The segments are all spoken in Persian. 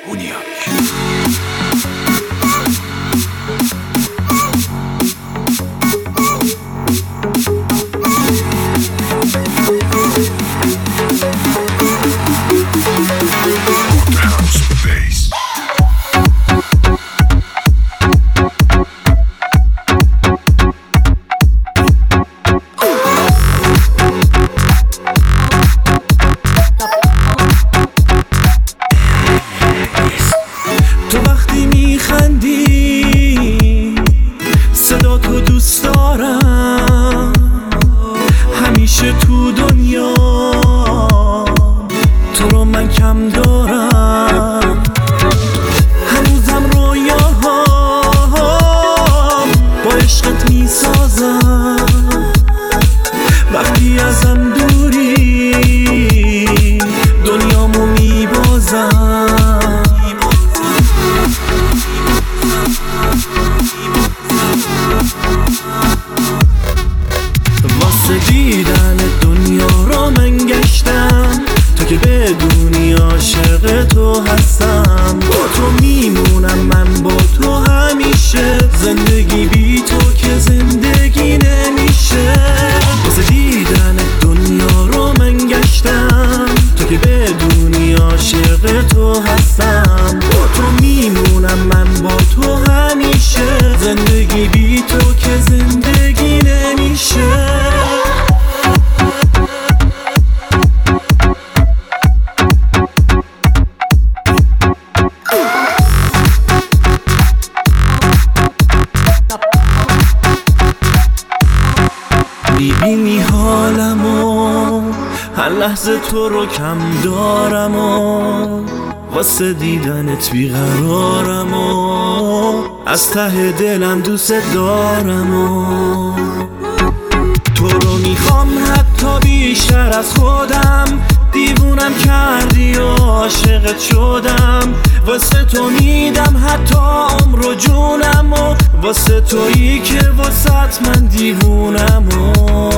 تو وقتی میخندی صدا تو دوست دارم، همیشه تو دنیا تو رو من کم دارم. هنوزم رویاهام با عشقت میسازم، وقتی ازم دوری دنیامو میبازم. واسه دیدن دنیا رو من گشتم، تو که بدونی عاشق تو هستم. با تو میمونم من، با تو همیشه، زندگی بی تو که زندگی نمیشه. واسه دیدن دنیا رو من گشتم، تو که بدونی عاشق تو هستم. با تو میمونم من، با تو همیشه، زندگی بی تو که زندگی نمیشه. میبینی حالمو، هر لحظه تو رو کم دارم و واسه دیدنت بیقرارم و از ته دلم دوست دارم و تو رو میخوام حتی بیشتر از خودم. دیوونم کردی و عاشقت شدم، واسه تو میدم حتی عمر و جونم و واسه تویی که واسط من دیوونم و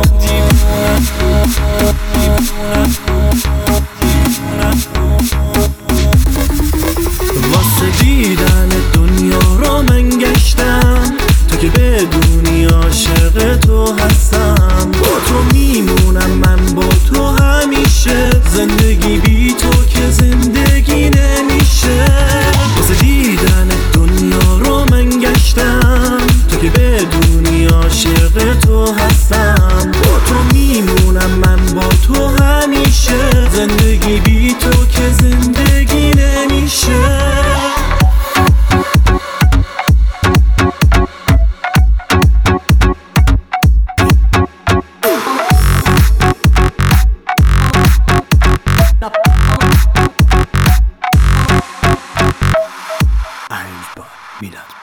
واسه دیدن دنیا رو من گشتم، تو که بدونی عاشق تو هستم. با تو میمونم من، با تو همیشه، زندگی بی تو که زندگی نمیشه. واسه دیدن دنیا رو من گشتم، تو که بدونی عاشق تو هستم. با تو میمونم من، با تو همیشه، زندگی بی تو که زندگی نمیشه. میلاد